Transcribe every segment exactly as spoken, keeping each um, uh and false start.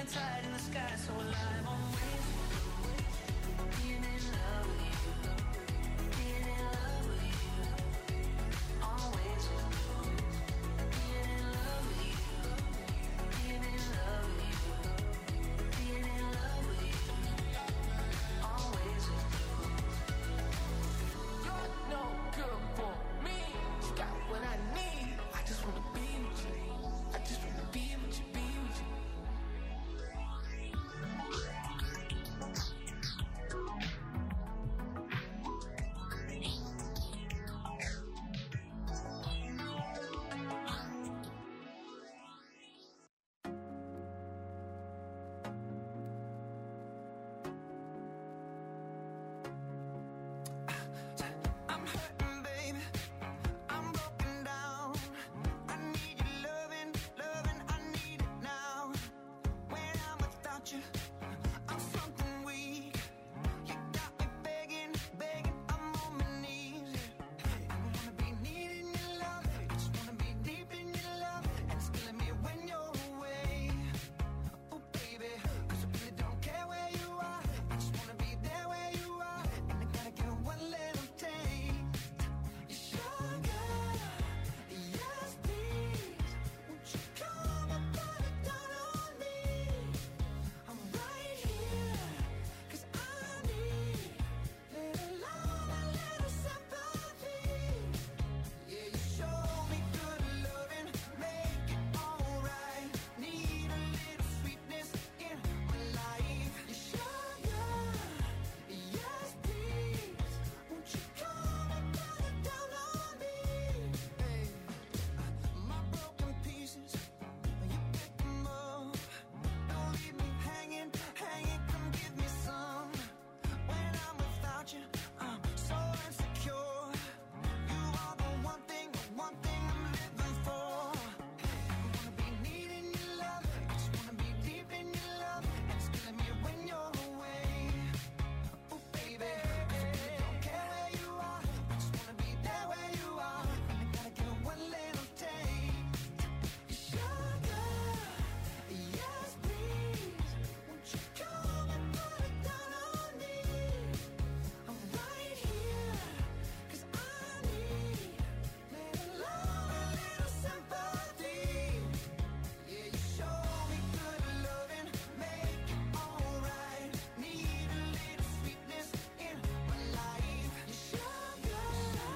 tide in the sky, so alive. Always being in love with you, being in love with you. Always being in love with you, being in love with you, being in love with you. Always you're no good for me. You got what I need. I just wanna be with you. I just wanna be with you, be with you. I'm hurting, baby. I'm broken down. I need your loving, loving. I need it now. When I'm without you, I'm something weak. You got me begging, begging. I'm on my knees. I don't wanna be needing your love. I just wanna be deep in your love. And it's killing me when you're away. Oh, baby, 'cause I really don't care where you are. I just wanna be there where you are. And I gotta get one little taste. Sugar, yes please. Won't you come and put it down on me? I'm right here, 'cause I need little love, a little sympathy. Yeah, you show me good loving, make it alright. Need a little sweetness in my life. Sugar, yes please. Won't you come and put it down on me? Hey, my broken pieces, you pick them up. Don't leave me hanging, hanging. Come give me some. When I'm without you, I'm so insecure. You are the one thing, the one thing I'm living for. I don't wanna be needing your love. I just wanna be deep in your love. And it's killing me when you're away. Oh, baby, 'cause I really don't care where you are. I just wanna be there where you are. And I gotta get one little taste. Sugar, yes please. Won't you come and put it down on me? I'm right here, 'cause I need little love, a little sympathy. Yeah, you show me good loving, make it alright. Need a little sweetness in my life. Sugar,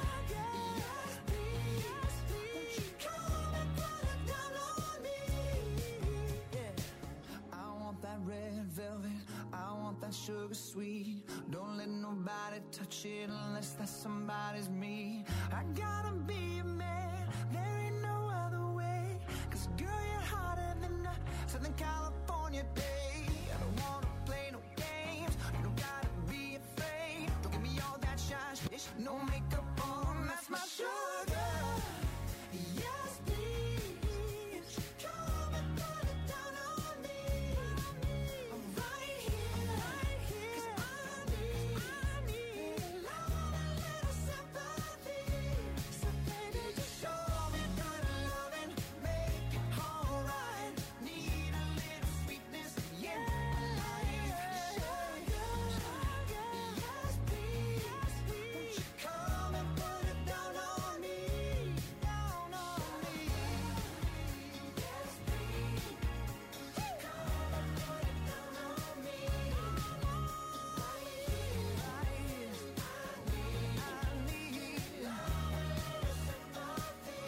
yes please. Won't you come and put it down on me? Yeah. I want that red velvet, I want that sugar sweet. Don't let nobody touch it unless that somebody's me. I gotta be a man, there ain't no other way. 'Cause girl, you're hotter than a Southern California day. I don't wanna play no games, you don't gotta be afraid. Don't give me all that shine, shit, no makeup on, that's my sugar. Yes please. Come and put it down on me. I'm right here, 'cause I need, I need love, a little sympathy. So baby, just show me good loving, make it alright. Need a little sweetness in my life. Sugar, yes please. Won't you come and put it down on me? Down on me. Yes please. Come and put it down on me. Right here, right here. I need, I need love, a little sympathy.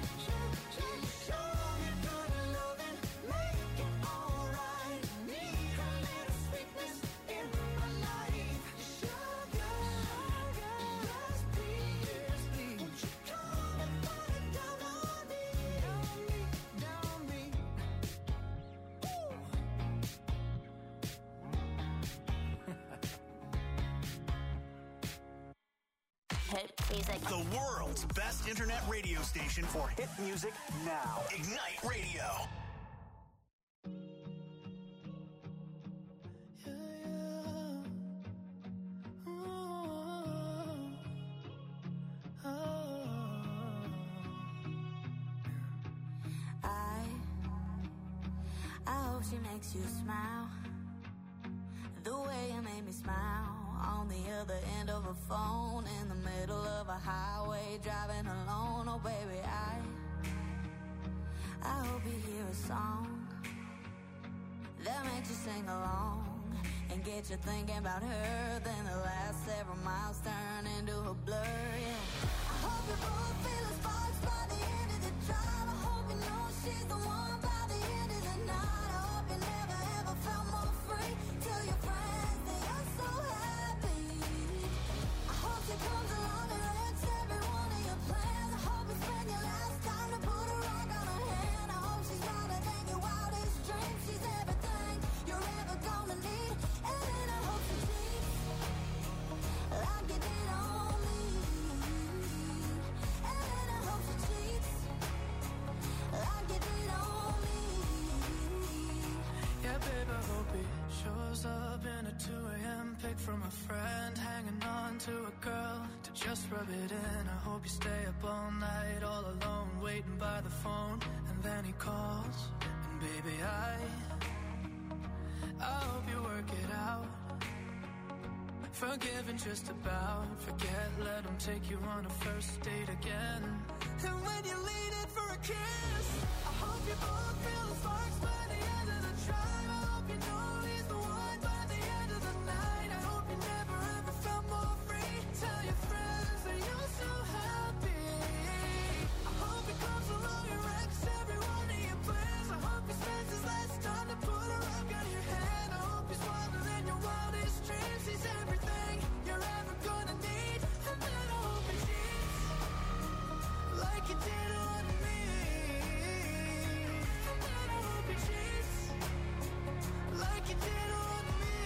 Show me good loving, make it alright. Need a little sweetness in my life. Sugar, yes please. Won't you come and put it down on me? Down me, down me. Hit music. The world's best internet radio station for hit music now. Ignite Radio. I, I hope she makes you smile. The way you made me smile. On the other end of a phone, in the middle of a highway, driving alone. Oh baby, I I hope you hear a song that makes you sing along and get you thinking about her. Then the last several miles turn into a blur, yeah. I hope you both feel the sparks by the end of the drive. I hope you know she's the one by the end of the night. I hope you never ever felt more free. Tell your friends that you're so happy. I hope she comes along and wrecks every one of your plans. I hope you spend your last time to put a rock on her hand. I hope she's wilder than your wildest dreams. She's everything you're ever gonna need. And then I hope she cheats like you did on me. And then I hope she cheats like you did on me. Yeah, babe, I hope he shows up in a two a.m. pic from a friend, hanging on to a girl to just rub it in. I hope you stay up all night, all alone, waiting by the phone, and then he calls, and baby, I I hope you work it out. Forgiving just about, forget, let him take you on a first date again. And when you lean in for a kiss, I hope you both feel the sparks by the end of the drive. I hope you know he's the one by the end of the night. I hope you never ever felt more free. Tell your friends that you're so happy. I hope he comes along and wrecks every one of your plans. I hope he spends his last time to put a rock on your hand. I hope he's wilder than your wildest dreams. He's everything you're ever gonna need. And then I hope he cheats like you did on me. And then I hope he cheats like you did on me.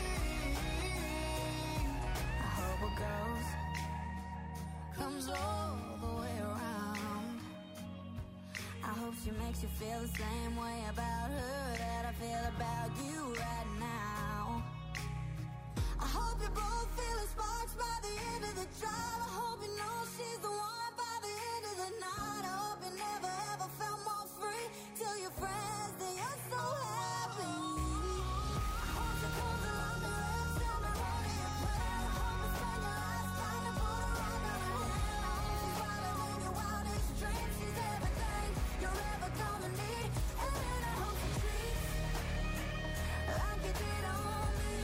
I hope it goes, comes all the way around. I hope she makes you feel the same way about her that I feel about you right now. I hope you both feel the sparks by the end of the drive. I hope you know she's the one by the end of the night. I hope you never ever felt more free. Tell your friends that you're so happy. I hope she comes along and wrecks every one of your plans. I hope you spend your last time to put a rock on her hand. I hope she's wilder than your wildest dreams. She's everything you're ever gonna need. And then I hope she treats like you did on me.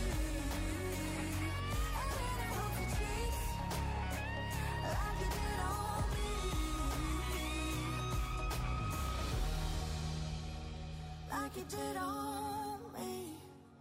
And then I hope she treats like you did on me. Like you did on me.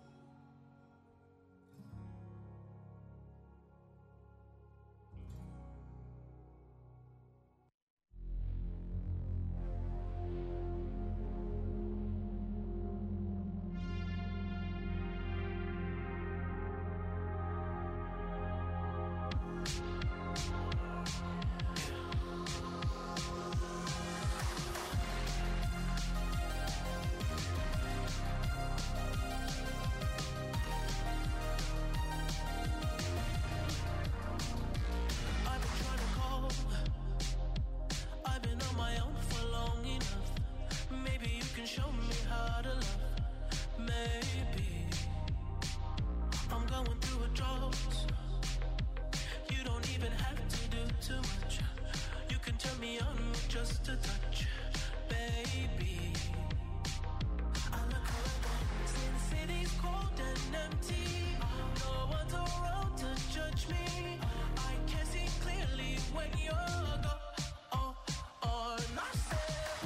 I've been trying to call. I've been on my own for long enough. Maybe you can show me how to love. Maybe I'm going through a drought. You don't even have to do too much. You can turn me on with just a touch, baby. I look around, since city's cold and empty. No one's around to judge me. I can see clearly when you're gone. Oh, oh, and I said,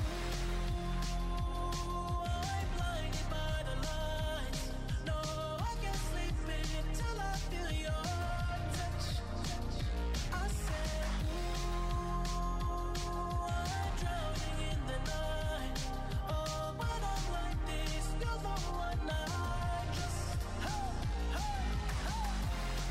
ooh, I'm blinded by the lights. No, I can't sleep until I feel your touch. I said, ooh, I'm drowning in the night. Oh, when I'm like this, you're the one I just, hey, hey, hey.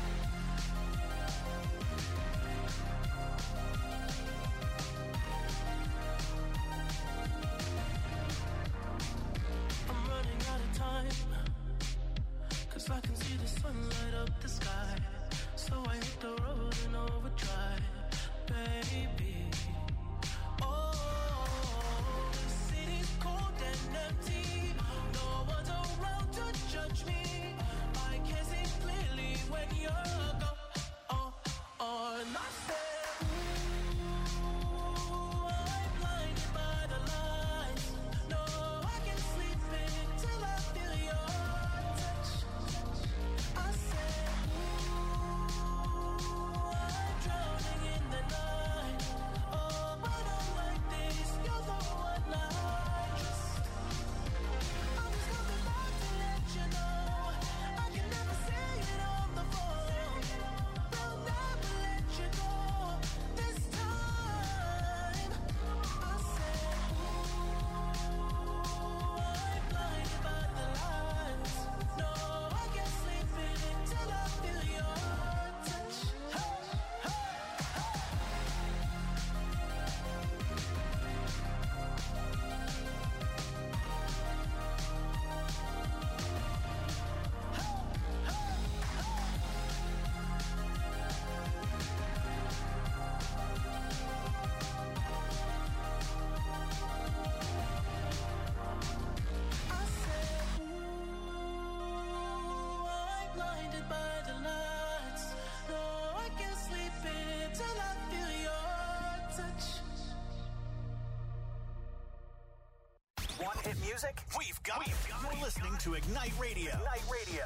music? We've got it. You're listening to Ignite Radio. Ignite Radio.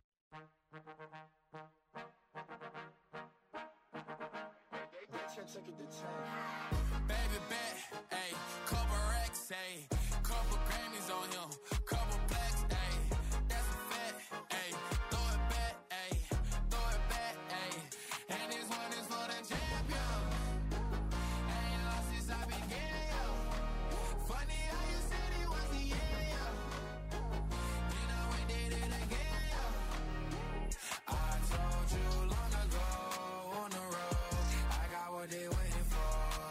Baby bet, ayy, couple racks, ayy, couple Grammys on him, couple plaques, ayy, that's a fact, ayy, throw it back, ayy, throw it back, ayy, and this one is for the champion. Ain't lost since I began, yo. Funny how you said it was the end, yo. Then I went did it again, yo. I told you long ago on the road, I got what they waiting for.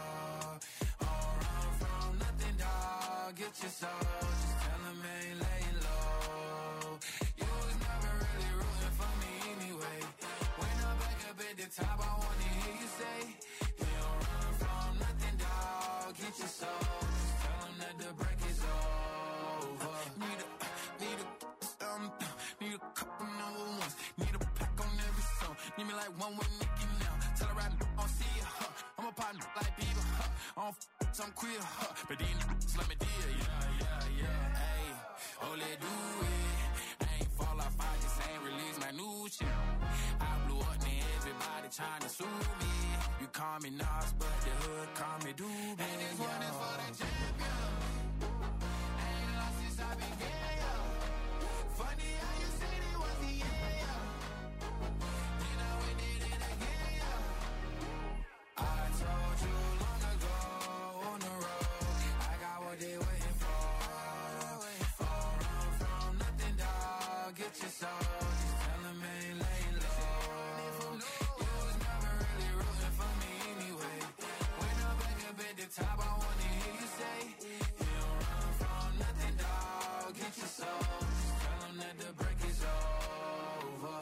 Get your soul, just tell them I ain't laying low. You was never really rooting for me anyway. When I'm back up at the top, I wanna hear you say, you don't run from nothing, dog. Get your soul, just tell them that the break is over. Need a, need a, um, need a couple number ones. Need a pack on every song. Need me like one with Nicki now. Tell her I don't see it, huh. I'm a partner like Bieber, huh. I don't f*** some queer, huh. But then just let me deal, yeah, yeah, yeah. Ayy, oh, let do it. I ain't fall off, I just ain't release my new shit. I blew up, and everybody trying to sue me. You call me Nas, but the hood call me Doobie. And this one is for the champion. Ain't lost since I began, yo. Funny how you said it was the end, yo. Then I went did it again, yo. I told you long ago on the road, I got what they waiting for. Don't run from nothing, dog. Get your soul, just tell them I ain't laying low. You was never really rooting for me anyway. When I'm back up at the top, I wanna hear you say, you don't run from nothing, dog. Get your soul, just tell them that the break is over.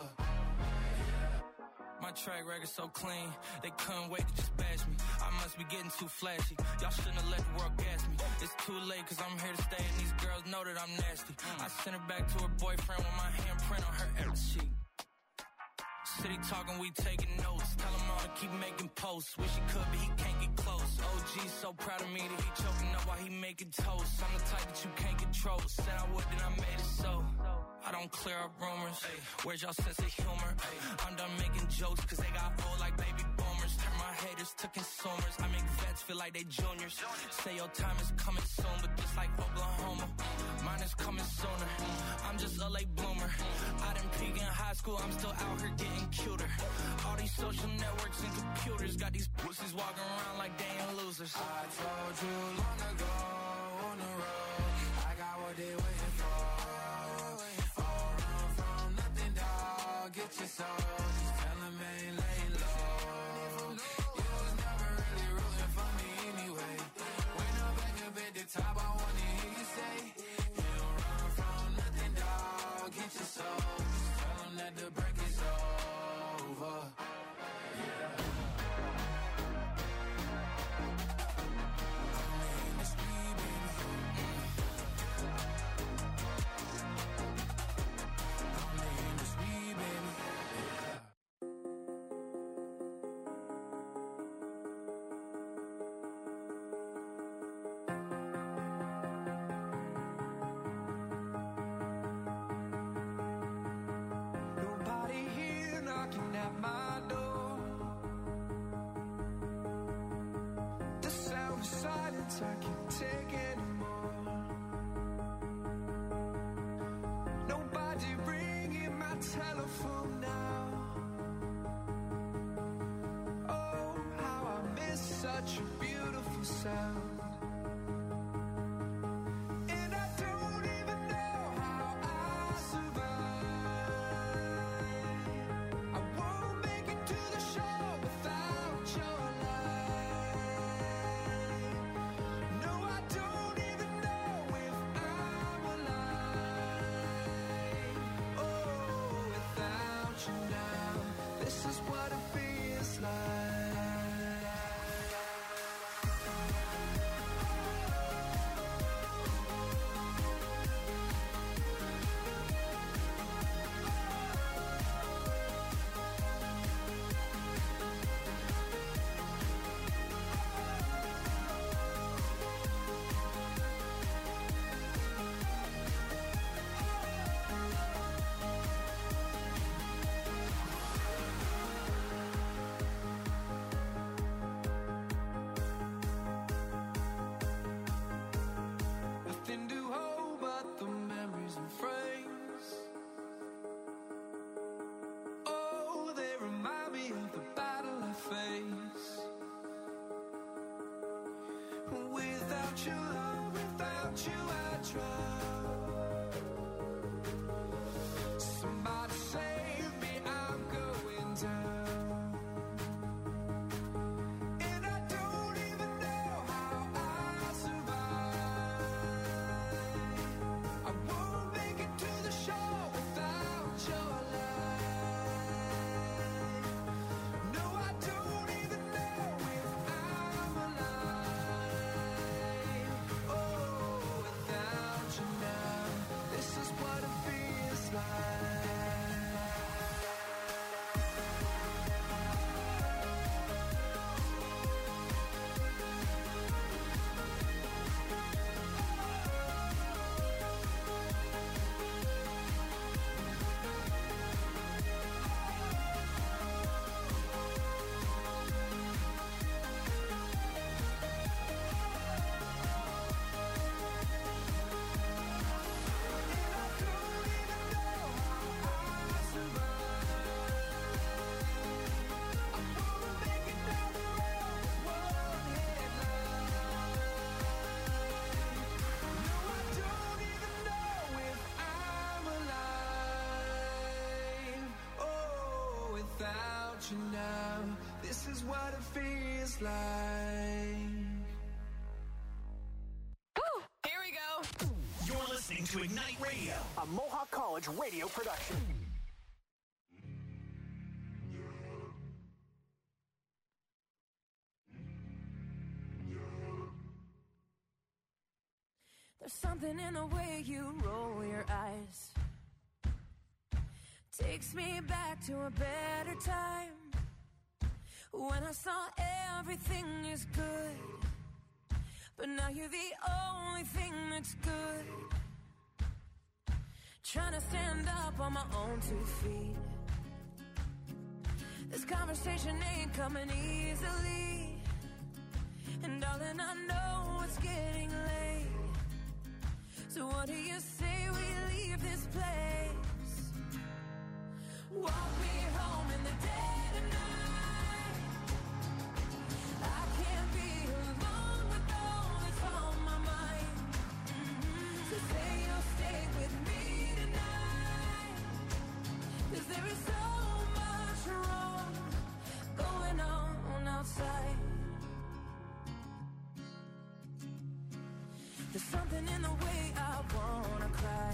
My track record so clean, they couldn't wait to just bash me. I must be getting too flashy. Y'all shouldn't have let the world gas me. It's too late cause I'm here to stay and these girls know that I'm nasty. I sent her back to her boyfriend with my handprint on her every sheet. City talking, we taking notes. Tell him all to keep making posts. Wish he could, but he can't get close. O G's so proud of me that he choking up while he making toast. I'm the type that you can't control. Said I would, then I made it so. I don't clear up rumors. Where's y'all sense of humor? I'm done making jokes cause they got old like baby boomers. Turn my haters to consumers. I make vets feel like they juniors. Say your time is coming soon, but just like Oklahoma, mine is coming sooner. I'm just a late bloomer. I didn't peak in high school, I'm still out here getting cuter. All these social networks and computers got these pussies walking around like they ain't losers. I told you long ago on the road, I got what they waiting for. Don't run from nothing, dog. Get your soul, just tell them I ain't laying low. You was never really rooting for me anyway. When I'm back up at the top, I wanna hear you say, you don't run from nothing, dog. Get your soul, just tell them that the break is over. Yeah. Nobody here knocking at my door. The sound of silence I can't take anymore. Nobody ringing my telephone now. Oh, how I miss such a beautiful sound. And I don't even know how I survive. I won't make it to the shore without your light. No, I don't even know if I'm alive. Oh, without you now, this is what it feels like. without your love, without you I drown. Somebody save me, I'm going down. And I don't even know how I survive. I won't make it to the shore without your light. No, I don't even know if I'm alive. Oh, without you now, this is what it feels like. You now, this is what it feels like. Woo! Here we go. You're listening to Ignite Radio, a Mohawk College radio production. There's something in the way you roll your eyes. Takes me back to a better time, when I saw everything is good, but now you're the only thing that's good. Trying to stand up on my own two feet. This conversation ain't coming easily, and darling, I know it's getting late. So what do you say we leave this place? Walk me home in the dead of night. I can't be alone with all that's on my mind. Mm-hmm. So say you'll stay with me tonight, 'cause there is so much wrong going on outside. There's something in the way I wanna cry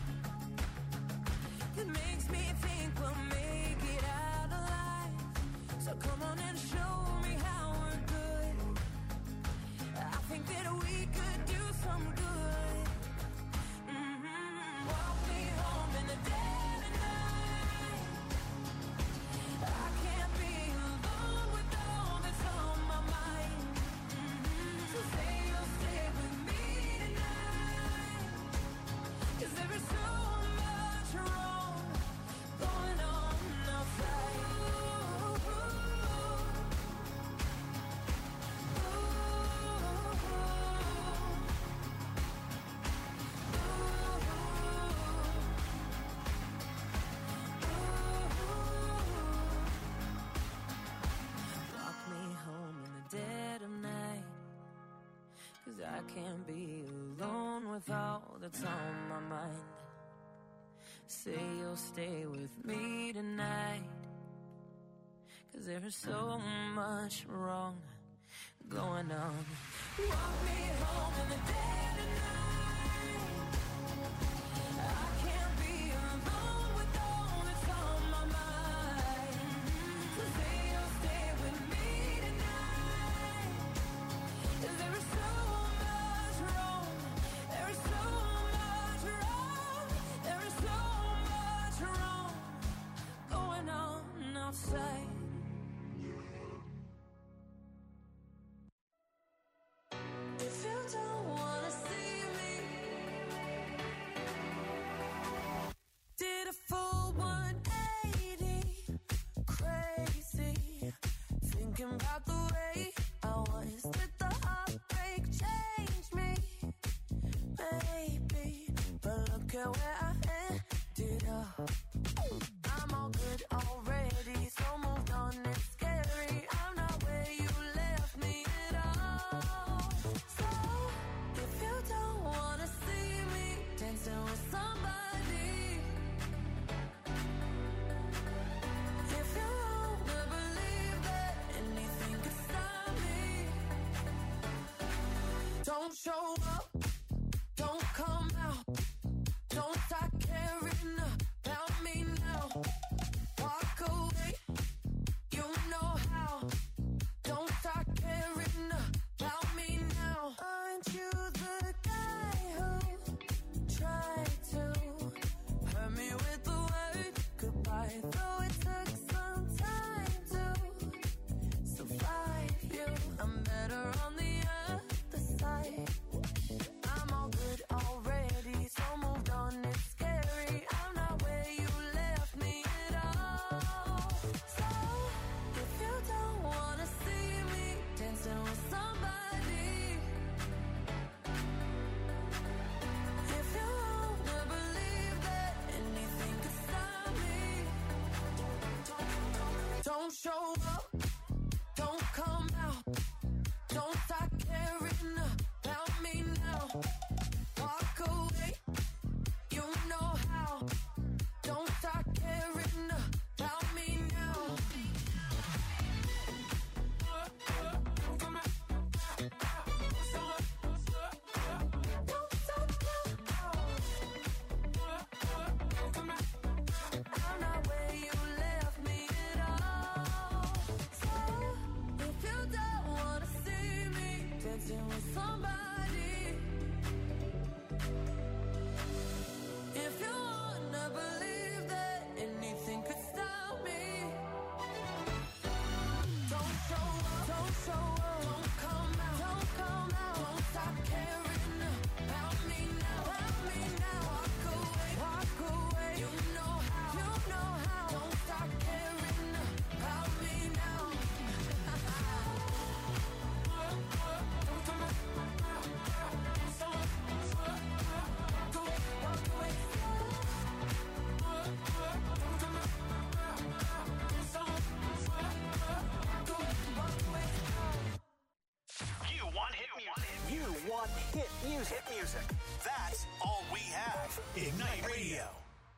that makes me think we'll make it out alive. So come on and show me how we're good. I think that we could do some good. Mm-hmm. Walk me home in the dead of night. I can't be alone with all that's on my mind. Mm-hmm. So say you'll stay with me tonight, 'cause there is so much wrong going on outside. Ooh, Walk me home in the dead of night, 'cause I can't be alone with all that's on my mind. Say you'll stay with me tonight, 'cause there is so much wrong going on. Walk me home in the dead of night. I can't be alone with all that's on my mind. So say you'll stay with me tonight, 'cause there is so much wrong. There is so much wrong. There is so much wrong going on outside. If you don't wanna see me, did a full one eighty, crazy, thinking about the way I was. Did the heartbreak change me? Maybe, but look at where I ended up. I'm all good already, so moved on, it's scary. I'm not where you left me at all. So show up, don't come out, don't start caring about me now. Walk away, you know how. Don't start caring about me now. Aren't you the guy who tried to hurt me with the word goodbye? Though it took some time to survive you, I'm better on the other side. I'm all good already, so moved on, it's scary. I'm not where you left me at all. So, if you don't wanna see me dancing with somebody, if you wanna believe that anything could stop me, don't show up, don't come out, don't start caring about me now. Walk away, you know how. Don't start caring about me now. Don't stop now. I'm not where you left me at all. So, if you don't wanna see me dancing with somebody, if you wanna believe that anything could stop me, don't show up, don't show up, don't come out, don't come out, don't stop caring about me now, about me now. Walk away, walk away, you know how, you know how. Don't stop caring about me now. You want hit music. You want hit music. Hit music. That's all we have. Ignite Radio.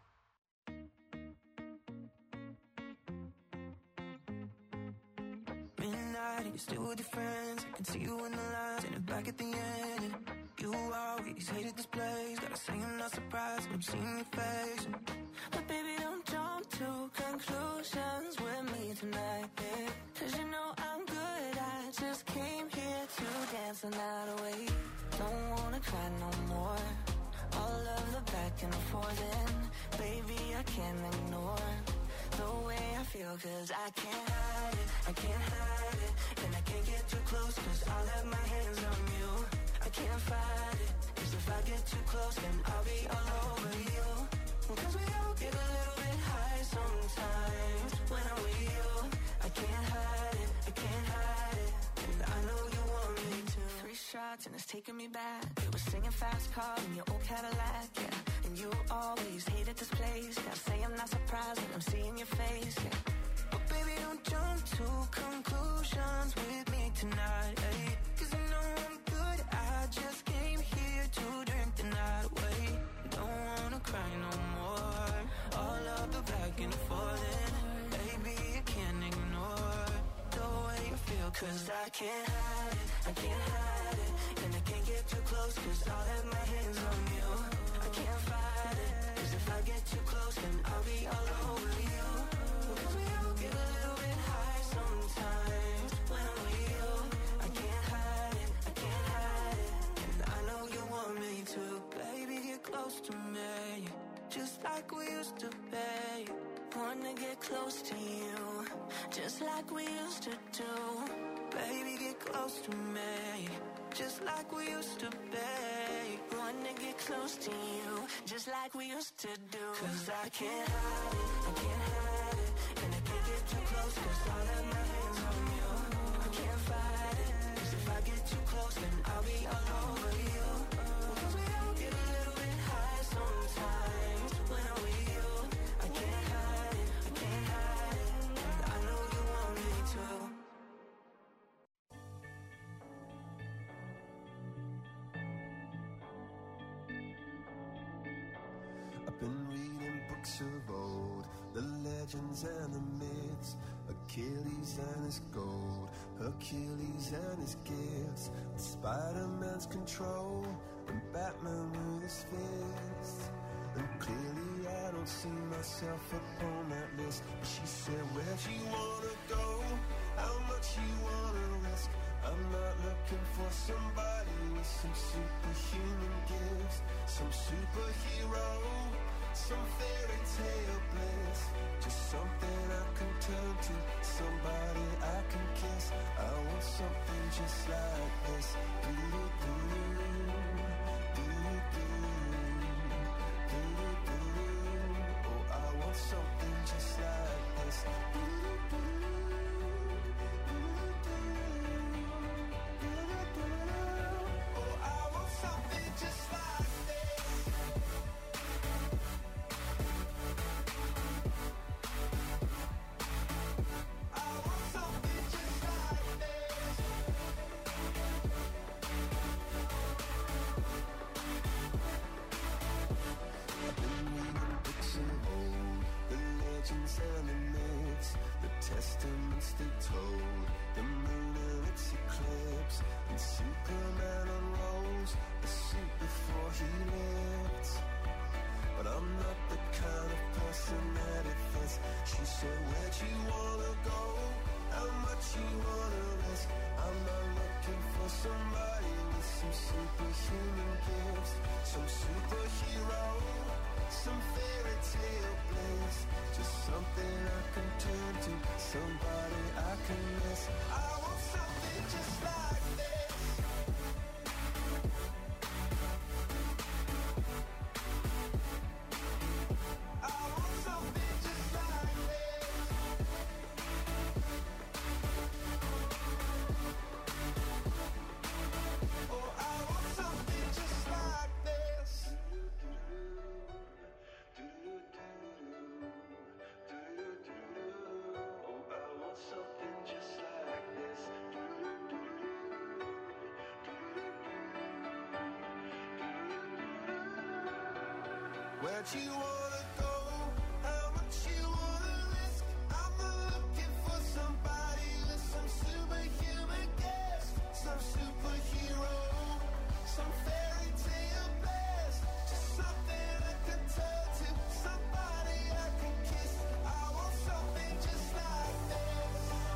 Midnight, you're still with your friends. I can see you in the lines and back at the end. And you always hated this place. Gotta say I'm not surprised when I'm seeing your face. But baby, don't jump to conclusions with me tonight, babe. Cause you know I'm good, I just came here to dance the night away. Don't wanna cry no more. All of the back and forth, and baby, I can't ignore the way I feel, cause I can't hide it, I can't hide it. And I can't get too close, cause I'll have my hands on you. I can't fight it, cause if I get too close, then I'll be all over you. Cause we all get a little bit high sometimes when I'm with you. I can't hide it, I can't hide it. And I know you want me to. Three shots and it's taking me back. We were singing fast car in your old Cadillac, yeah. And you always hated this place. Gotta say I'm not surprised when I'm seeing your face, yeah. But baby, don't jump to conclusions with me tonight, eh? Cause I know I'm good, I just came here to drink the night away. Don't wanna cry no more. All of the back and forth, and baby, I can't ignore the way you feel. Cause I can't hide it, I can't hide it. And I can't get too close, cause I'll have my hands on you. I can't fight it, cause if I get too close, then I'll be all over you. Cause we all get a little bit high sometimes when I'm with you. I can't hide it, I can't hide it. And I know you want me to. Baby, get close to me, just like we used to be. Wanna get close to you, just like we used to do. Baby, get close to me, just like we used to be. Wanna get close to you, just like we used to do. Cause I can't hide it, I can't hide it. And I can't get too close, cause I'll have my hands on you. I can't fight it, cause if I get too close, then I'll be all over you. Cause we all get a little bit high sometimes when I'm with you. I can't hide it, I can't hide it. And I know you want me to. I've been reading books of old, the legends and the myths, Achilles and his gold, Hercules and his gifts, Spider-Man's control, and Batman with his fists. And clearly I don't see myself upon that list. But she said, where'd you wanna go? How much you wanna risk? I'm not looking for somebody with some superhuman gifts, some superhero, some fairy tale bliss. Just something I can turn to, somebody I can kiss. I want something just like this. Do-do-do, do-do-do, do-do-do. Oh, I want something just like this. Do-do-do, do-do-do, do-do-do. Oh, I want something just like this. And the myths, the testaments they told, the moon and its eclipse, and Superman unrolls the suit before he lived. But I'm not the kind of person that it fits. She said, where'd you wanna go? How much you wanna risk? I'm not looking for somebody with some superhuman gifts, some superhero, some fairy tale bliss. Just something I can turn to, somebody I can miss. I want something just like this. I want something just like this. Oh, I want something just like this. Where'd you wanna go? How much you wanna risk? I'm not looking for somebody with some superhuman gifts, some superhero, some fairy tale bliss. Just something I can turn to, somebody I can kiss. I want something just like this.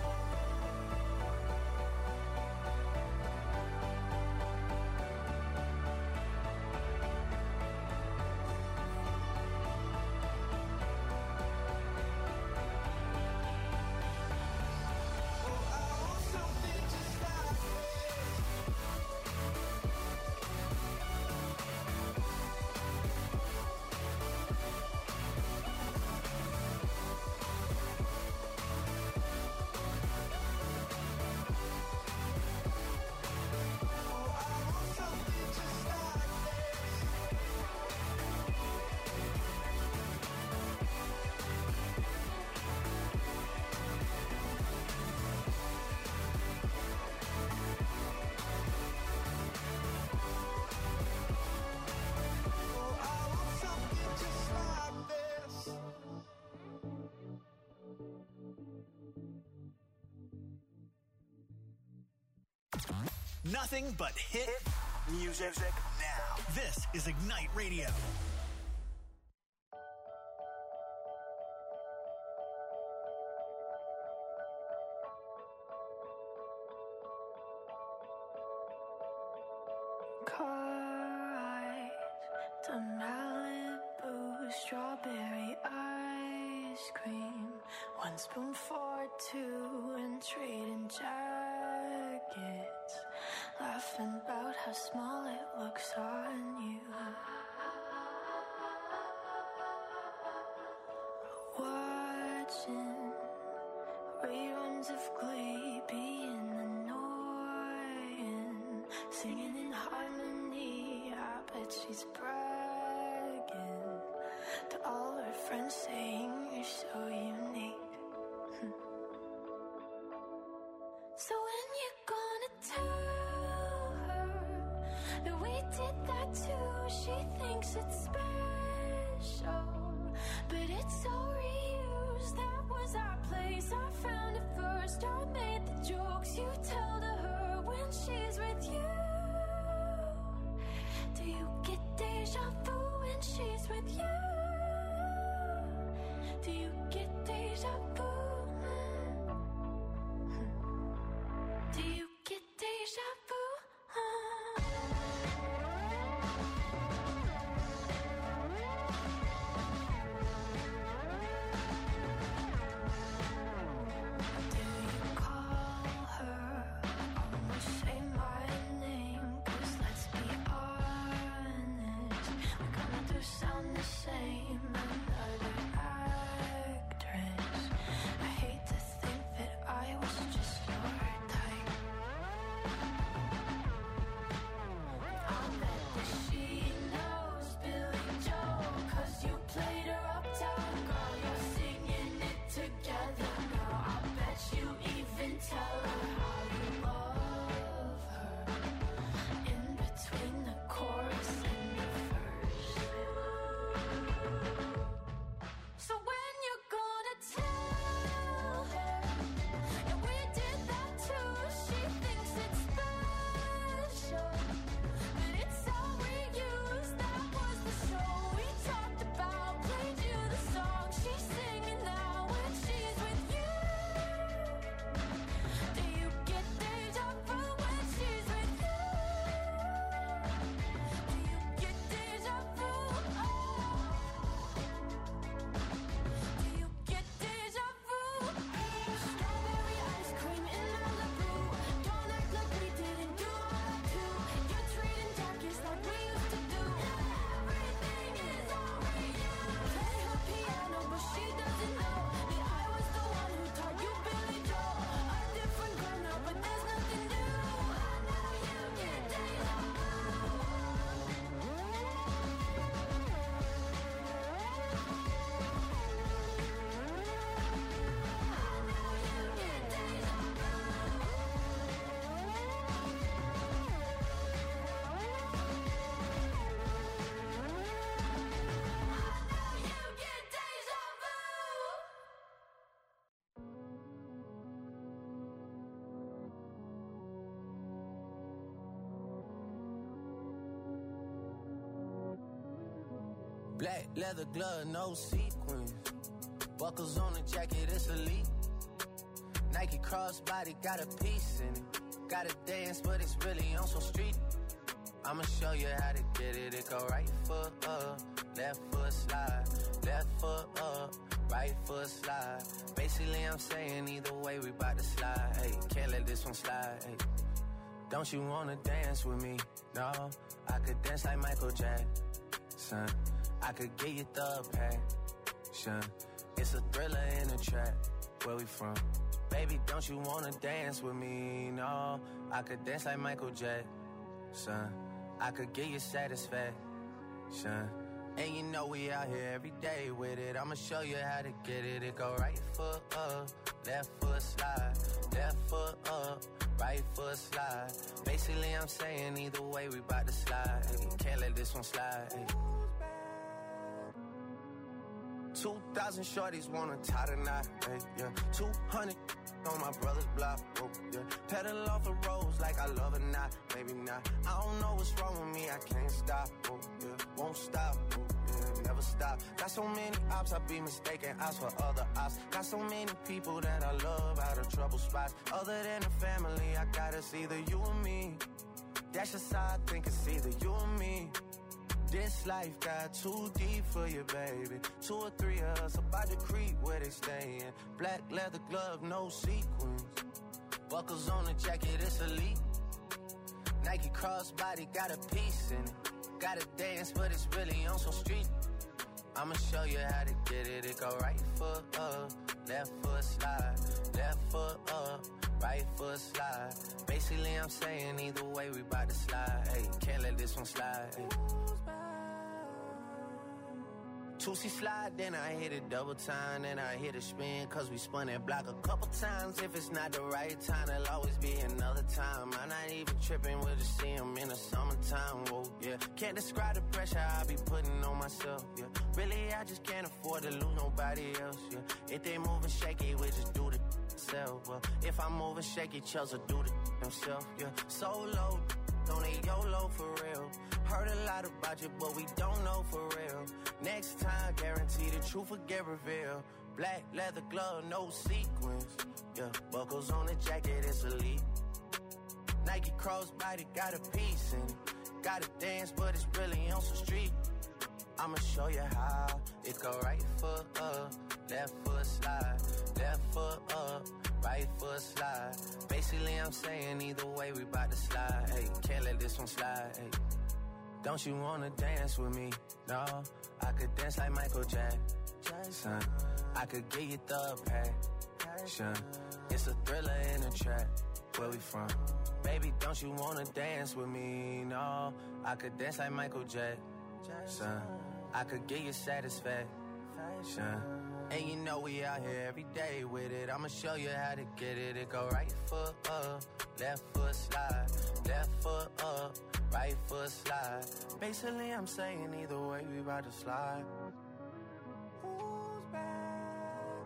Nothing but hit music now. This is Ignite Radio. Car ride to Malibu, strawberry ice cream, one spoon for two, and trading jackets, laughing about how small it looks on you. Watching reruns of Glee, being annoying, singing in harmony. I bet she's bragging to all her friends, saying you're so unique. So when you gonna tell her that we did that too? She thinks it's special. but it's so reused. That was our place, I found it first. I made the jokes you tell to her when she's with you. Do you get deja vu when she's with you? Do you get deja vu? Do you get deja vu? Sound the same, another actress. I hate to think that I was just your type. I'll bet that she knows Billy Joel, 'cause you played her uptown girl. You're singing it together now. I'll bet you even tell her how you love her in between the chorus and the verse. So when you're gonna tell her that we did that too, she thinks it's special, but it's all reused. That was the show we talked about, played you the song she's singing now when she's with you. Do you get deja vu when she's with you? Do you get deja vu? Oh. Do you get deja vu? Strawberry ice cream in Malibu. Don't act like we didn't do all that too. You're treating darkest like we used to do. Everything is all reused. Play her piano, but she doesn't know that I was the one who taught you Billy Joel. A different girl now, but there's nothing new. I know you get deja vu. Black leather glove, no sequins. Buckles on the jacket, it's elite. Nike crossbody, got a piece in it. Gotta dance, but it's really on some street. I'ma show you how to get it. It go right foot up, left foot slide. Left foot up, right foot slide. Basically, I'm saying either way, we bout to slide. Hey, can't let this one slide. Hey. Don't you wanna dance with me? No, I could dance like Michael Jackson. I could get you the passion. It's a thriller in a trap. Where we from? Baby, don't you wanna dance with me? No, I could dance like Michael Jackson. I could get you satisfaction. And you know we out here every day with it. I'ma show you how to get it. It go right foot up, left foot slide. Left foot up, right foot slide. Basically, I'm saying either way, we bout to slide. Hey, can't let this one slide. Hey. Two thousand shorties wanna tie the knot, hey, yeah. Two hundred on my brother's block, oh, yeah. Pedal off the roads like I love it, not, maybe not. I don't know what's wrong with me, I can't stop, oh, yeah. Won't stop, oh, yeah, never stop. Got so many ops, I be mistaken ops for other ops. Got so many people that I love out of trouble spots. Other than the family, I got it's either you or me. That's just how I think it's either you or me. This life got too deep for you, baby. Two or three of us about to creep where they stayin'. Black leather glove, no sequins. Buckles on the jacket, it's elite. Nike crossbody, got a piece in it. Gotta dance, but it's really on some street. I'ma show you how to get it. It go right foot up, left foot slide. Left foot up, right foot slide. Basically, I'm saying either way, we bout to slide. Hey, can't let this one slide. Hey. Two C slide, then I hit it double time, then I hit a spin, cause we spun that block a couple times. If it's not the right time, there'll always be another time. I'm not even tripping, we'll just see him in the summertime, whoa, yeah. Can't describe the pressure I be putting on myself, yeah. Really, I just can't afford to lose nobody else, yeah. If they moving shaky, we just do the self, well. If I'm moving shaky, Chelsea do the himself, yeah. Solo, don't need YOLO for real. Heard a lot about you, but we don't know for real. Next time, guarantee the truth will get revealed. Black leather glove, no sequins. Yeah, buckles on the jacket, it's elite. Nike crossbody, got a piece in it. Gotta dance, but it's really on some street. I'ma show you how. It go right foot up, left foot slide. Left foot up, right foot slide. Basically, I'm saying either way, we bout to slide. Hey, can't let this one slide. Hey. Don't you wanna dance with me? No, I could dance like Michael Jackson. I could get you the passion. It's a thriller in a track. Where we from? Baby, don't you wanna dance with me? No, I could dance like Michael Jackson. I could get you satisfaction. And you know we out here every day with it. I'ma show you how to get it. It go right foot up, left foot slide. Left foot up, right foot slide. Basically, I'm saying either way, we about to slide. Who's back?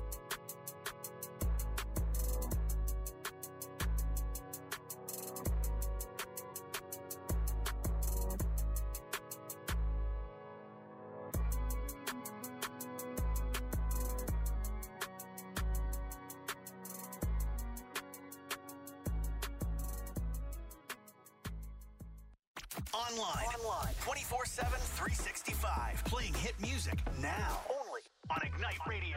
Online. Online. twenty-four seven, three sixty-five. Playing hit music now. Only on Ignite Radio.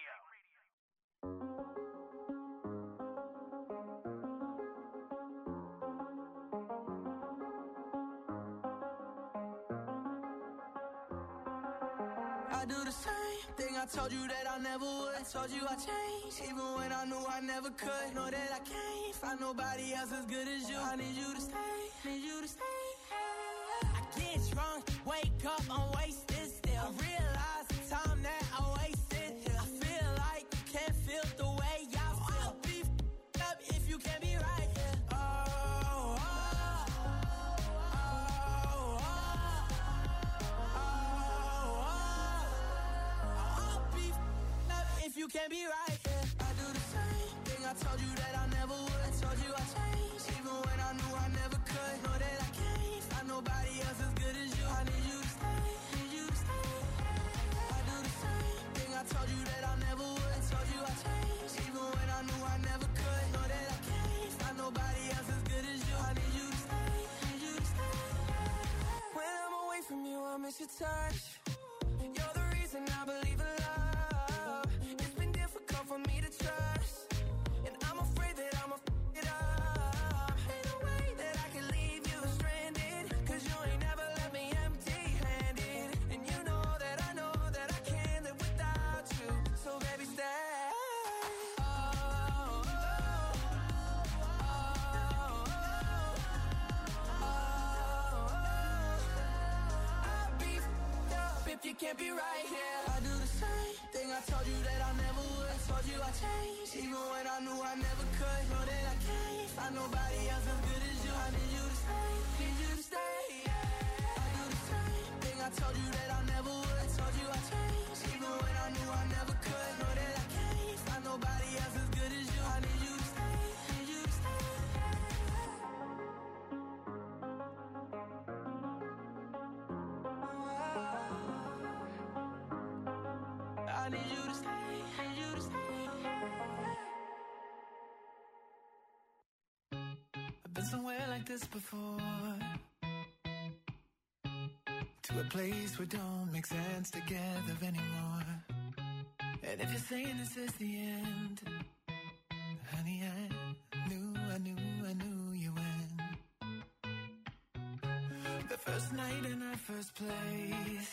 I do the same thing I told you that I never would. I told you I changed, even when I knew I never could. Know that I can't find nobody else as good as you. I need you to stay, need you to stay. I get drunk, wake up, I'm wasted still. I realize the time that I wasted here. I feel like you can't feel the way I feel. I'll be f***ed up if you can't be right here. Oh, oh, oh, oh, oh, oh. I'll be f***ed up if you can't be right here. I do the same thing I told you that I never would. I told you I changed, even when I knew I never could. Know that I can't find nobody else as good as you. I need you to stay, need you to stay. I do the same thing I told you that I never would. I told you I changed, even when I knew I never could. Know that I can't find nobody else as good as you. I need you to stay, need you to stay. When I'm away from you, I miss your touch. You're the reason I believe in love. It's been difficult for me to trust, and I'm afraid that I'ma f*** it up. Ain't no way that I can leave you stranded, cause you ain't never left me empty-handed. And you know that I know that I can't live without you. So baby, stay. Oh, oh, oh, oh, oh. I'll be f***ed up if you can't be right here. I do the same thing I told you that I never would. I told you I changed, even when I knew I never could. Know that I can't find nobody else as good as you. I need you to stay, need you to stay. I do the same thing I told you that I never would. I told you I changed, even when I knew I never could. Know that I can't find nobody else as good as you. I need you to stay, need you to stay. I need you to stay, need you to stay. I've been somewhere like this before, to a place where don't make sense together anymore. And if you're saying this is the end, honey, I knew, I knew, I knew you when. The first night in our first place,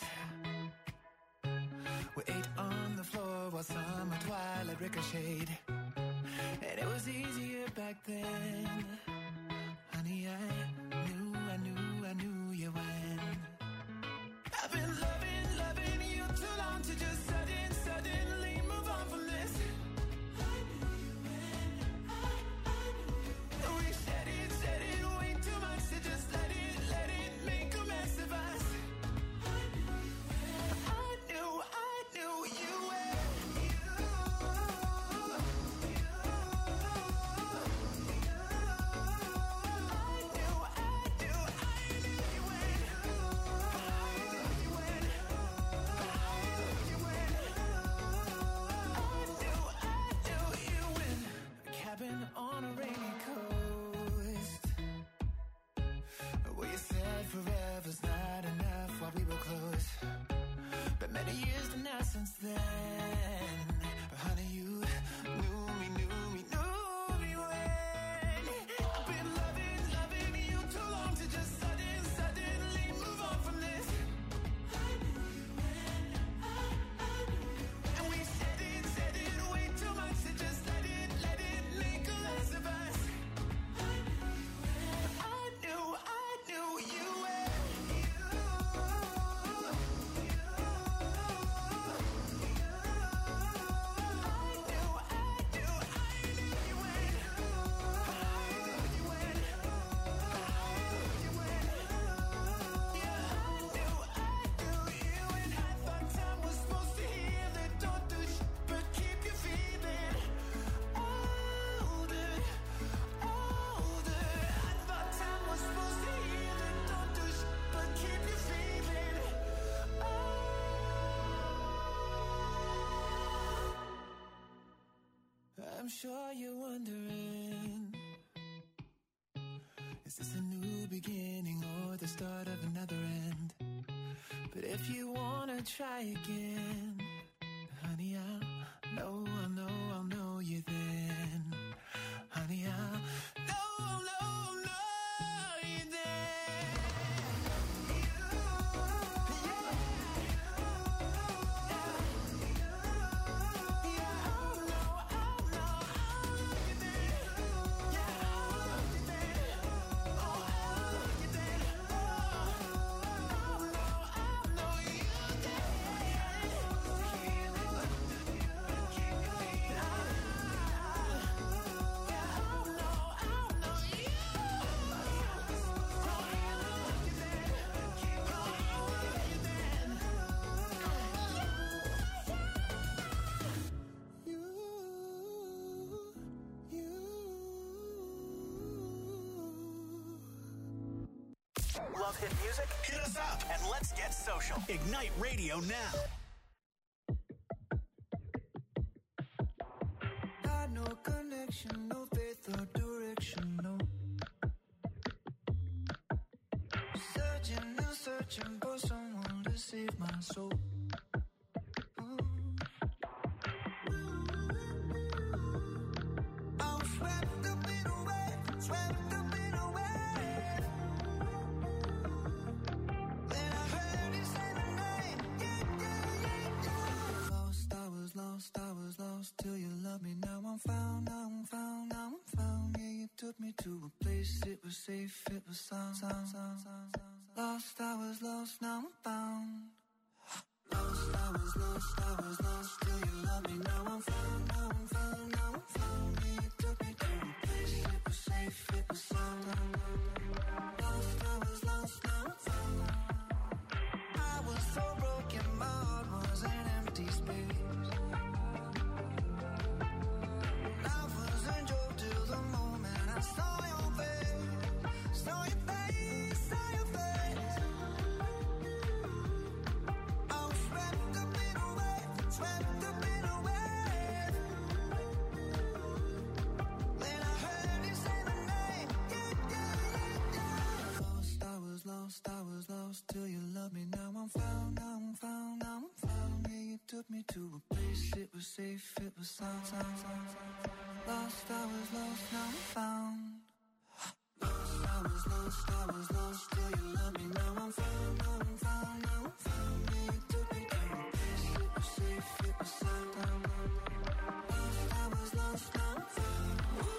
we ate on the floor while summer twilight ricocheted. And it was easier back then. Honey, I knew, I knew, I knew you when. I've been loving, loving you since then. Honey, you knew me, knew me, knew me when I've been loving, loving you too long to just sudden, suddenly move on from this. I knew you when, I, I knew you. And we said it, said it way too much to just let it, let it make a less of us. I knew you when, I knew, I knew you when. I'm sure you're wondering, is this a new beginning or the start of another end? But if you wanna try again, honey, I'll know, I'll know, I'll know you then. Honey, I'll know, I'll know, I'll know you then. Love hit music? Hit us up and let's get social. Ignite Radio now. Got no connection, no faith or direction, no. Searching and searching for someone to save my soul. I'm swept up in a wave, swept up in a wave. Then I heard you say my name, yeah, yeah, yeah, yeah. Lost, I was lost, I was lost till you loved me. Now I'm found, now I'm found, now I'm found. Yeah, you took me to a place, it was safe, it was sound, sound, sound, sound, sound. Lost, I was lost, now I'm found. Lost, I was lost, I was lost till you loved me. Now I'm found, now I'm found, now I'm found. Yeah, you took me to a place, it was safe, it was sound. Lost, I was lost, now I'm found. I was so broken, my heart was an empty space. Life was a joke till the moment I saw your face, saw your face, saw your face. I was swept up in a wave, swept up in a wave. Then I heard you say my name, yeah, yeah, yeah, yeah. Lost, I was lost, I was lost till you loved me. Now I'm found, now I'm found, now I'm found. Yeah, you took me to a place, it was safe, it was sound, sound, sound, sound. Lost, I was lost, now I'm found. Lost, I was lost, I was lost till you loved me. Now I'm found, now I'm found, now I'm found. Yeah, you took me to a place, it was safe, it was sound, sound, sound. Lost, I was lost, now I'm found.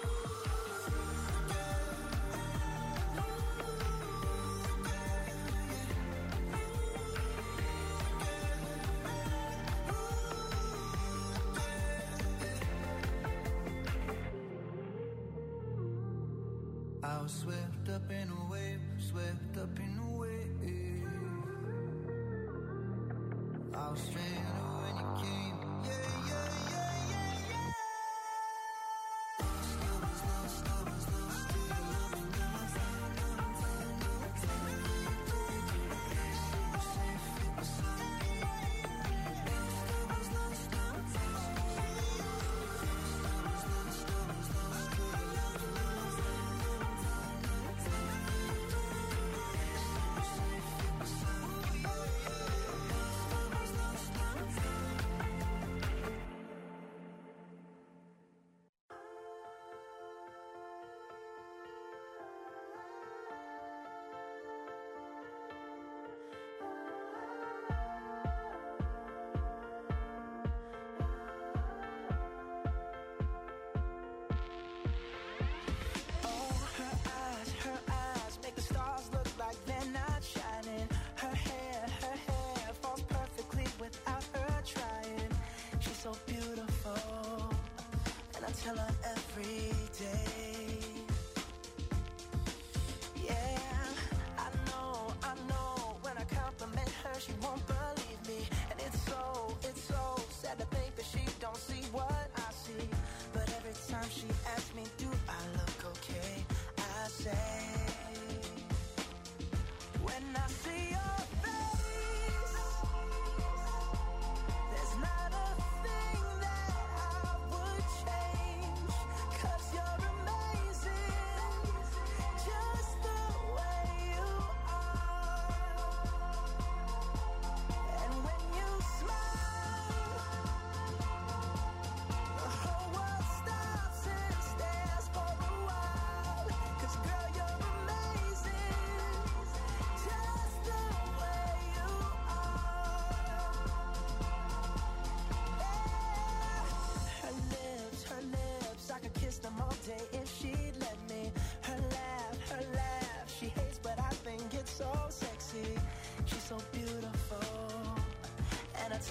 I was swept up in a wave, swept up in a wave. I was stranded when you came, yeah, yeah, yeah, yeah, yeah. Lost, I was lost, I was lost till you loved me. Now I'm found, now I'm found, now I'm found. Yeah, you took me to a place, it was safe, it was sound. Lost, I was lost, now I'm found. Lost, I was lost, I was lost till you loved me. Now I'm found, now I'm found, now I'm found. Yeah, you took me to a place, it was safe, it was sound. Lost, I was lost, now I'm found.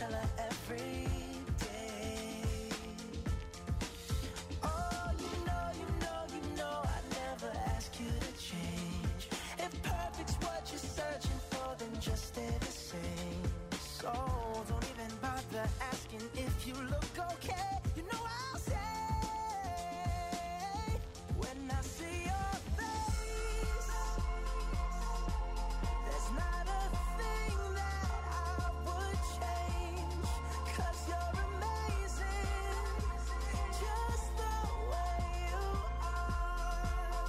tell her every day. Oh, you know, you know, you know I never ask you to change. If perfect's what you're searching for, then just stay the same. So don't even bother asking if you look okay. You know I'll say when I see your face, there's not a thing that I would change. 'Cause you're amazing, just the way you are.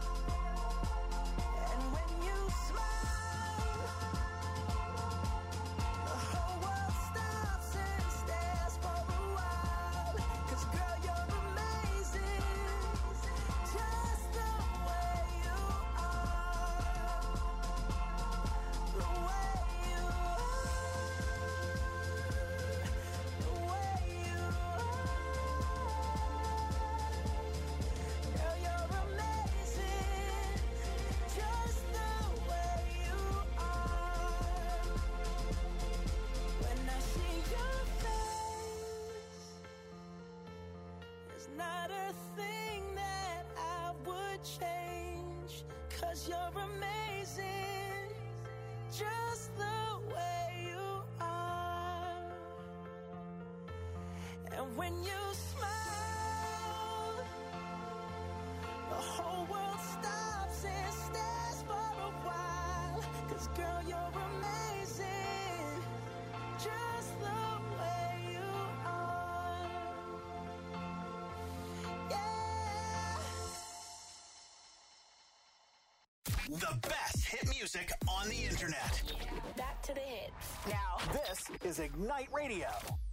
And when you smile, the whole world stops and stares for a while. 'Cause girl, you're amazing, just the way you are. The way you are. The way you are. Girl, you're amazing, just the way you are. When I see your face, there's not a thing that I would change. 'Cause you're amazing, just the way you are. And when you smile, the whole world stops and stares for a while. 'Cause girl, you're amazing, just the way you are. Yeah. The best hit music on the internet. Back to the hits. Now, this is Ignite Radio.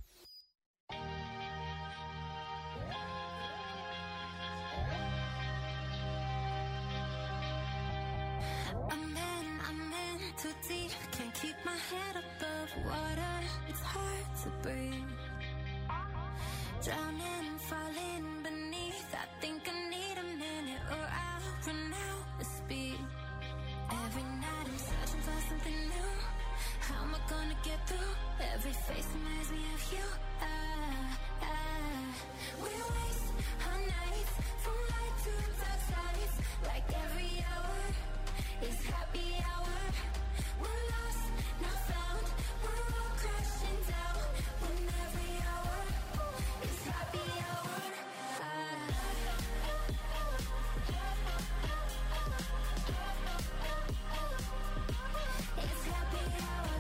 I'm in, I'm in too deep. Can't keep my head above water. It's hard to breathe. Drowning, falling beneath. I think I need a minute or I'll run out of speed. Every night I'm searching for something new. How am I gonna get through? Every face reminds me of you. Ah, ah. We waste our nights from light to dark sides. Like every hour is happy hour. We're lost, not found. We're all crashing down. When every hour is happy hour. It's happy hour.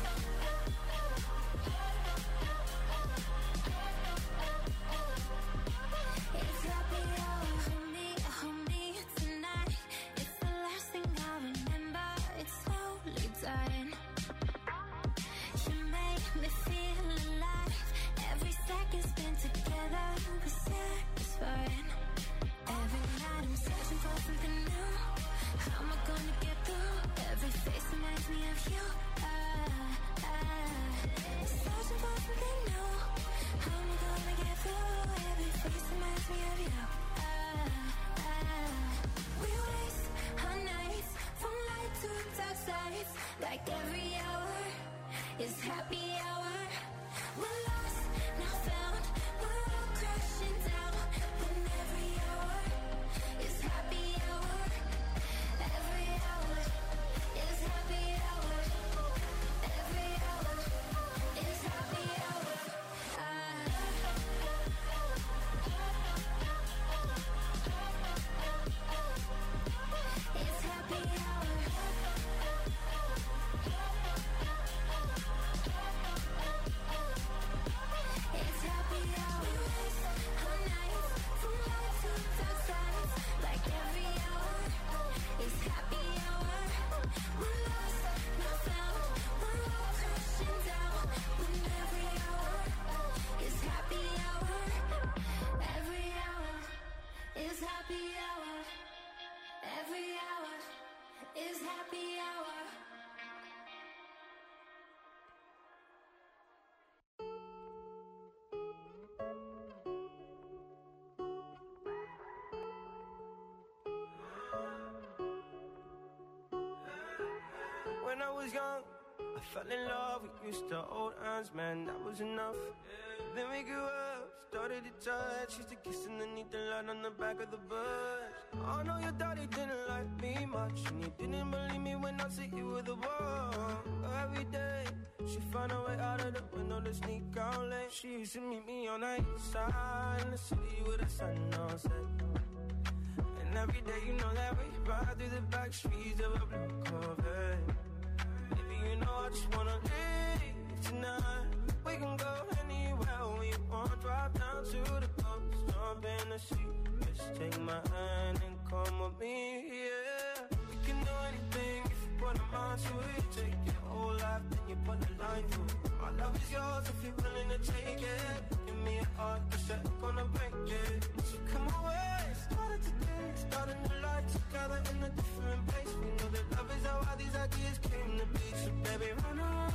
It's happy hour. Hold me, hold me tonight. It's the last thing I remember. It's slowly dying. You make me feel alive. Every second spent together was satisfying. Every night I'm searching for something new. How am I gonna get through? Every face reminds me of you. Ah, ah. Searching for something new. How am I gonna get through? Every face reminds me of you. Ah, ah. We waste our nights from light to dark sides. Like every hour is happy hour. We're lost, now found. We're all crashing down. When every hour is happy hour. Every hour is happy hour. Every hour is happy hour. It's happy hour. It's happy hour. Our nights from light to dark sides. Like every hour is happy hour. We're lost, not found. We're all crashing down. When every hour is happy hour. Every hour is happy hour. Every hour is happy hour. When I was young, I fell in love, we used to hold hands, man, that was enough. Then we grew up, started to touch, used to kiss underneath the light on the back of the bus. I know your daddy didn't like me much, and he didn't believe me when I said you were the one. Every day, she found a way out of the window to sneak out late. She used to meet me on the east side, in the city with the sun on set. And every day, you know that we ride through the back streets of a blue Corvette. Baby, you know I just wanna leave tonight. We can go anywhere we want, drive down to the coast, jump in the sea. Just take my hand and come with me, yeah. We can do anything if you put a mind to it. Take your whole life, then you put a line through it. My love is yours if you're willing to take it. Give me a heart, cause I'm gonna break it. So come away, started today, starting a life together in a different place. We know that love is how all these ideas came to be. So baby, run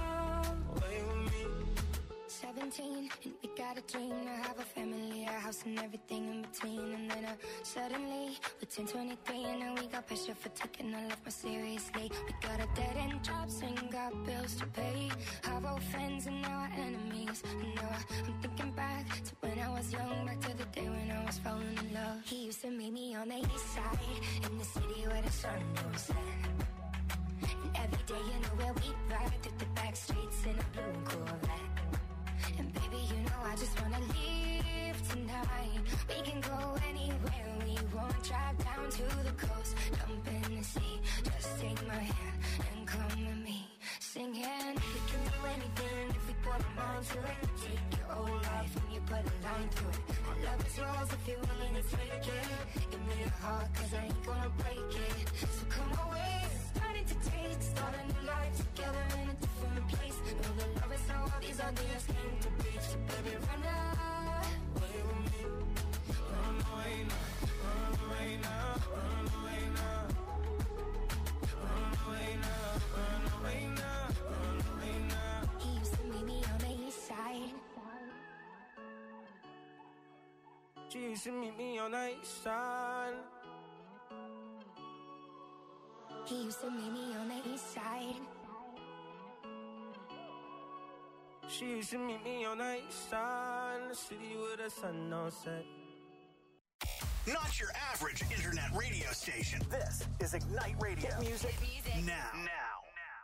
away with me. seventeen, and we got a dream to have a family, a house and everything in between. And then uh, suddenly, we're ten twenty-three, and now we got pressure for taking our life more seriously. We got a dead end jobs and got bills to pay. Our old friends and now our enemies. And now I, I'm thinking back to when I was young, back to the day when I was falling in love. He used to meet me on the east side, in the city where the sun don't set. And every day, you know where we ride through the back streets in a blue Corvette. And baby, you know I just wanna leave tonight. We can go anywhere we want, drive down to the coast, jump in the sea. Just take my hand and come with me, singing. We can do anything if we put a mind to it. Take your whole life and you put a line through it. My love is yours if you're willing to take it. Give me a heart, cause I ain't gonna break it. So come away, starting to take, start a new life together in a different place. Know that love is how all these ideas came to be. So baby, run away with me. Run away now, run away now, run away now. Run away now, run away now, run away now. He used to meet me on the east side. She used to meet me on the east side. He used to meet me on the east side. She used to meet me on the east side, in the city with the sun on set. Not your average internet radio station. This is Ignite Radio. Hit music, Hit music. now. Now.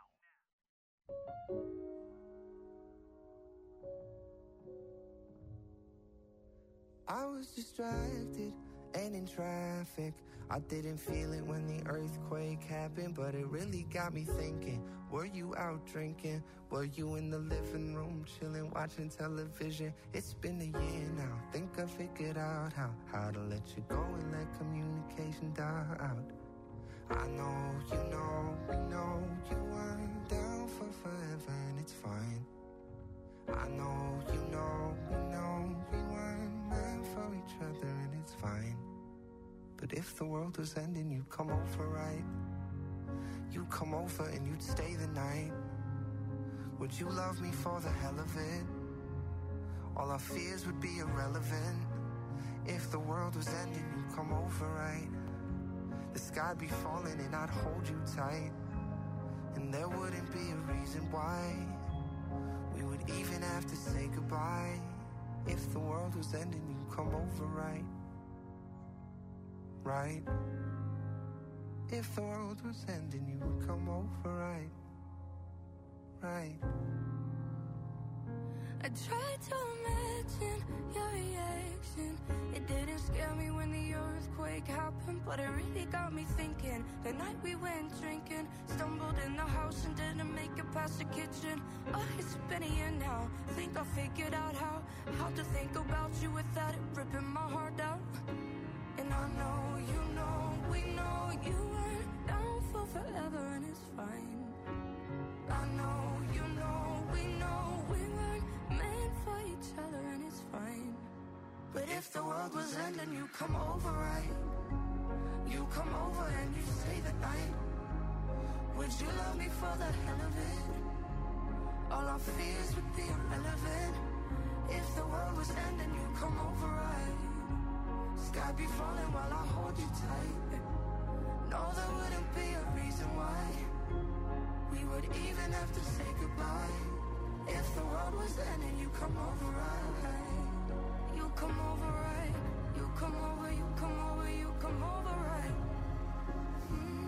I was distracted and in traffic. I didn't feel it when the earthquake happened, but it really got me thinking. Were you out drinking? Were you in the living room chilling, watching television? It's been a year now. Think I figured out how how to let you go and let communication die out. I know, you know, we know you weren't down for forever, and it's fine. I know, you know, we know we weren't meant for each other, and it's fine. But if the world was ending, you'd come over, right? You'd come over and you'd stay the night. Would you love me for the hell of it? All our fears would be irrelevant. If the world was ending, you'd come over, right? The sky'd be falling and I'd hold you tight. And there wouldn't be a reason why we would even have to say goodbye. If the world was ending, you'd come over, right? Right? If the world was ending, you would come over, right? Right? I tried to imagine your reaction. It didn't scare me when the earthquake happened, but it really got me thinking. The night we went drinking, stumbled in the house and didn't make it past the kitchen. Oh, it's been a year now. Think I figured out how How to think about you without it ripping my heart out. And I know, you know, we know you weren't down for forever, and it's fine. I know, you know, we know we weren't meant for each other, and it's fine. But if the world was ending, you come over, right? You come over and you stay the night. Would you love me for the hell of it? All our fears would be irrelevant. If the world was ending, you come over, right? Sky be falling while I hold you tight. No, there wouldn't be a reason why we would even have to say mine. If the world was ending, you come over right. You come over right. You come over, you come over, you come over right. Mm.